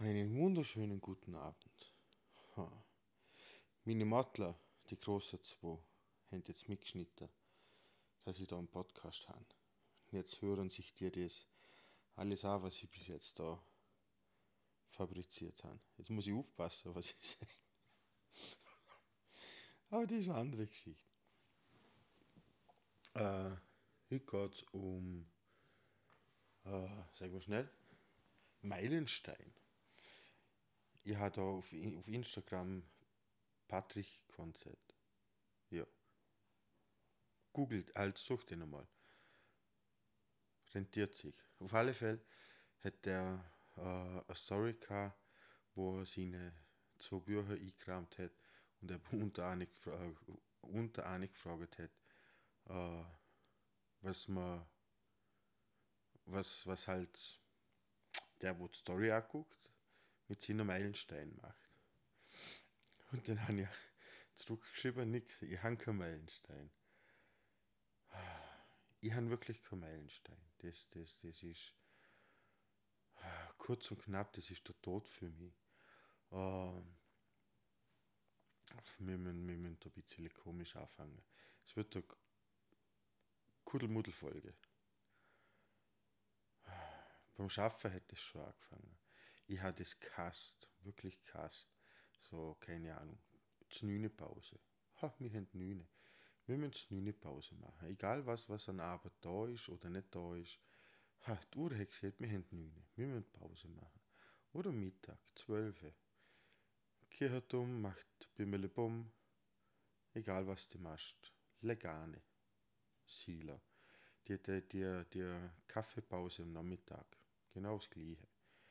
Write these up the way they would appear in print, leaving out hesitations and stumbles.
Einen wunderschönen guten Abend. Ha. Meine Matler, die großen zwei, haben jetzt mitgeschnitten, dass ich da einen Podcast habe. Und jetzt hören sich dir das alles an, was ich bis jetzt da fabriziert habe. Jetzt muss ich aufpassen, was ich sage. Aber das ist eine andere Geschichte. Heute geht es um, sagen wir schnell, Meilenstein. Ich habe da auf Instagram Patrick Konzert. Ja. Googelt, halt, sucht den einmal. Rentiert sich. Auf alle Fälle hat er eine Story gehabt, wo er seine zwei Bücher eingekramt hat und er unter eine gefragt hat, äh, was man, was halt der, wo die Story anguckt, mit seinem Meilenstein macht. Und dann habe ich zurückgeschrieben, nix, ich habe keinen Meilenstein. Ich habe wirklich keinen Meilenstein. Das ist kurz und knapp, das ist der Tod für mich. Äh, wir müssen da ein bisschen komisch anfangen. Es wird eine Kuddelmuddelfolge. Beim Schaffen hat es schon angefangen. Ich habe das gehasst, wirklich gehasst. So, keine Ahnung, zur 9 Pause. Ha, wir haben 9. Wir müssen zur 9 Pause machen. Egal was an Arbeit da ist oder nicht da ist. Ha, die Uhr hat gesagt, wir haben 9. Wir müssen Pause machen. Oder Mittag, 12. Kehrt um, macht Bimmelebum. Egal was du machst. Legane. Sila. Die Kaffeepause am Nachmittag. Genau das Gleiche.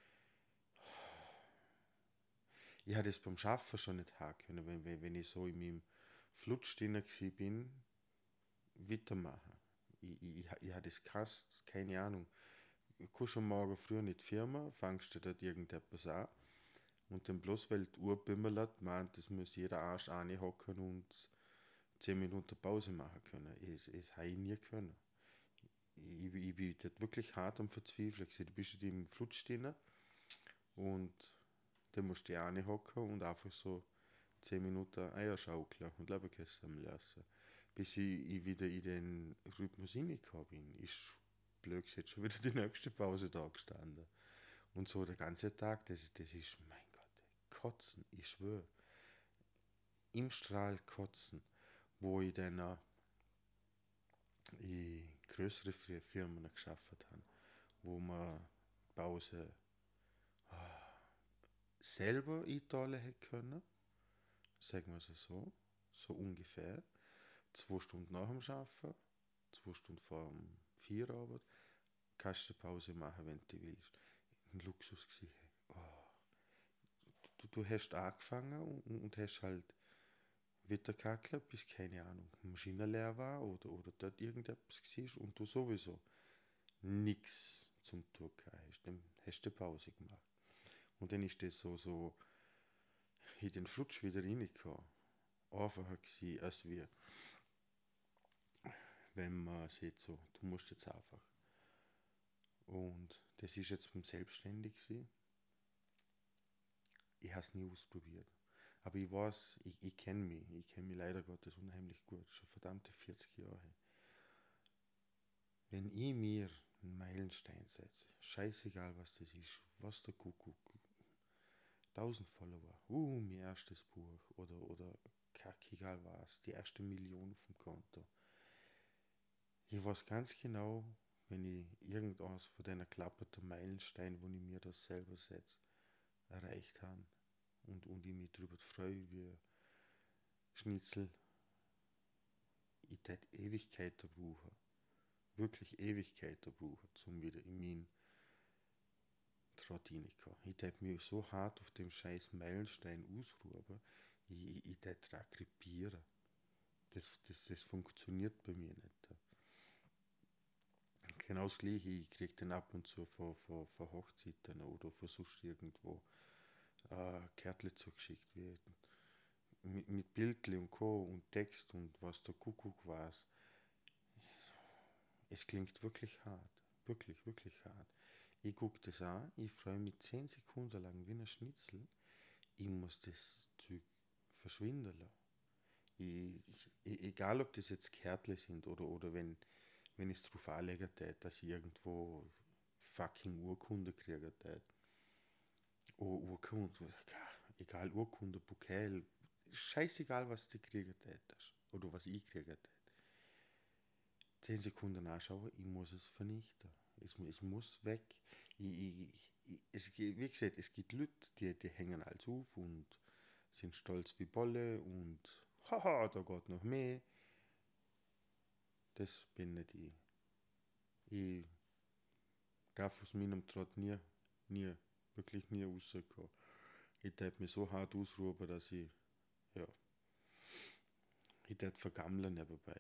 Ich hatte es beim Schaffen schon nicht haben können, wenn ich so in meinem Flutsch drin bin, weitermachen. Ich hatte es gehasst, keine Ahnung. Du kommst am Morgen früh in die Firma, fangst du dort irgendetwas an und dann bloß weil die Uhr bimmelt, meint, das muss jeder Arsch hocken und 10 Minuten Pause machen können. Das habe ich nie können. Ich bin dort wirklich hart am Verzweifeln. Du bist im Flutsch drin und dann musst du dich hocken und einfach so 10 Minuten Eier schaukeln und Leberkäse lassen. Bis ich wieder in den Rhythmus reingekommen bin, ist blöd gesagt schon wieder die nächste Pause da gestanden. Und so der ganze Tag, das ist, mein Gott, Kotzen, ich schwöre. Im Strahl kotzen, wo ich dann in größere Firmen geschafft habe, wo man Pause selber einteilen hätte können, sagen wir es so ungefähr. 2 Stunden nach dem Arbeiten, 2 Stunden vor dem Feierabend, kannst du Pause machen, wenn du willst. Ein Luxus gewesen. Oh. Du hast angefangen und hast halt weitergekackelt, bis, keine Ahnung, die Maschine leer war oder dort irgendetwas war und du sowieso nichts zum Tun hast. Dann hast du Pause gemacht. Und dann ist das so in den Flutsch wieder reingekommen. Einfacher gewesen, als wir, wenn man sieht so, du musst jetzt einfach. Und das ist jetzt beim Selbstständig gewesen. Ich habe es nie ausprobiert. Aber ich weiß, ich kenne mich. Ich kenne mich leider Gottes unheimlich gut. Schon verdammte 40 Jahre. Wenn ich mir einen Meilenstein setze, scheißegal was das ist, was der Kuckuck, 1000 Follower, mein erstes Buch oder egal was, die erste Million vom Konto. Ich weiß ganz genau, wenn ich irgendwas von deiner klapperten Meilenstein, wo ich mir das selber setze, erreicht habe und ich mich darüber freue, wie Schnitzel, ich tät Ewigkeiten brauchen, wirklich Ewigkeiten brauchen, um wieder in meinen Trott reinzukommen. Ich tät mich so hart auf dem scheiß Meilenstein ausruhen, ich tät krepieren. Das funktioniert bei mir nicht. Genau das Gleiche, ich krieg den ab und zu von Hochzeiten oder von sonst irgendwo Kärtchen zugeschickt wird. Mit Bildli und Co. und Text und was der Kuckuck was. Es klingt wirklich hart. Wirklich, wirklich hart. Ich gucke das an, ich freue mich 10 Sekunden lang wie ein Schnitzel. Ich muss das Zeug verschwinden lassen. Egal, ob das jetzt Kärtle sind oder wenn ich es drauf anlegen tät, dass ich irgendwo fucking Urkunde kriegen tät. Urkunde, egal, Urkunde, Pokal, scheißegal, was du kriegen tätest oder was ich kriegen tät. 10 Sekunden anschauen, ich muss es vernichten. Es muss weg. Wie gesagt, es gibt Leute, die hängen alles auf und sind stolz wie Bolle und haha, da geht noch mehr. Das bin nicht ich. Ich darf aus meinem Trott nie, wirklich nie rauskommen. Ich darf mich so hart ausruhen, dass ja, ich darf vergammeln nebenbei.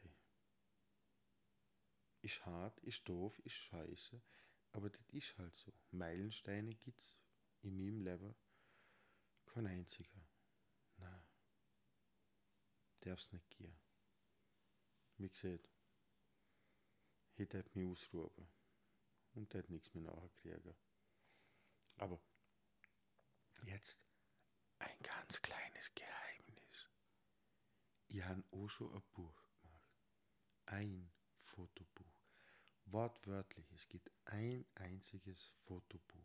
Ist hart, ist doof, ist scheiße, aber das ist halt so. Meilensteine gibt's in meinem Leben kein einziger. Nein, darf's nicht gehen. Wie gesagt, ich darf mich ausruhen und darf nichts mehr nachkriegen. Aber jetzt ein ganz kleines Geheimnis. Ich habe auch schon ein Buch gemacht. Ein Fotobuch. Wortwörtlich, es gibt ein einziges Fotobuch.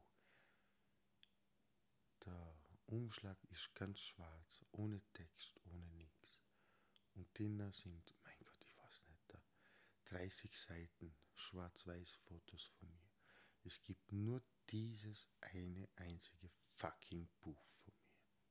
Der Umschlag ist ganz schwarz, ohne Text, ohne nichts. Und drinnen sind, mein Gott, ich weiß nicht, 30 Seiten schwarz-weiß Fotos von mir. Es gibt nur dieses eine einzige fucking Buch von mir.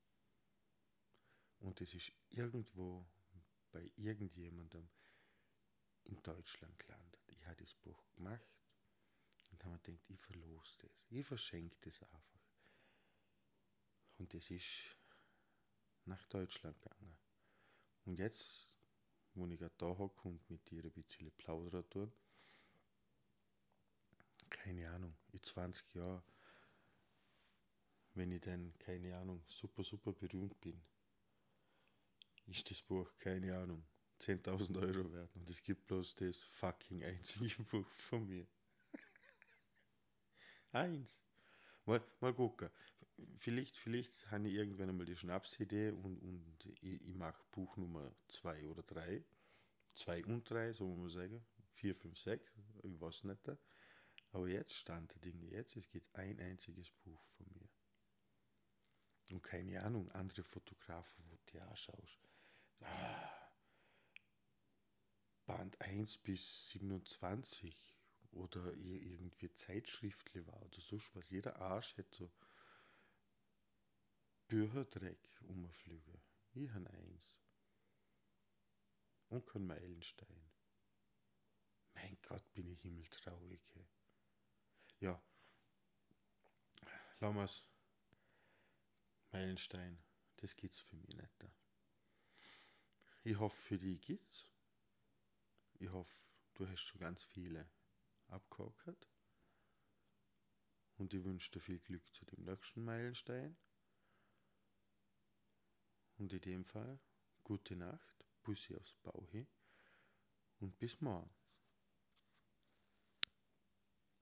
Und es ist irgendwo bei irgendjemandem in Deutschland gelandet. Ich habe das Buch gemacht und habe mir gedacht, ich verlose das. Ich verschenke das einfach. Und das ist nach Deutschland gegangen. Und jetzt, wo ich gerade da hocke und mit dir ein bisschen plaudern tue, keine Ahnung, in 20 Jahren, wenn ich dann, keine Ahnung, super berühmt bin, ist das Buch, keine Ahnung, 10.000 Euro wert. Und es gibt bloß das fucking einzige Buch von mir. Eins. Mal gucken. Vielleicht habe ich irgendwann einmal die Schnapsidee und ich mache Buch Nummer 2 oder 3. 2 und 3, so muss man sagen. 4, 5, 6, ich weiß nicht. Aber jetzt stand der Ding jetzt, es gibt ein einziges Buch von mir. Und keine Ahnung, andere Fotografen, wo du anschaust. Band 1 bis 27 oder irgendwie Zeitschriftli war oder so was. Jeder Arsch hätte so Bücherdreck umflüge. Ich habe eins. Und kein Meilenstein. Mein Gott, bin ich himmeltraurig. Hey. Ja, Lammers, Meilenstein, das gibt's für mich nicht. Ich hoffe, für dich gibt's. Ich hoffe, du hast schon ganz viele abgehakt. Und ich wünsche dir viel Glück zu dem nächsten Meilenstein. Und in dem Fall, gute Nacht, Bussi aufs Bauch hin und bis morgen.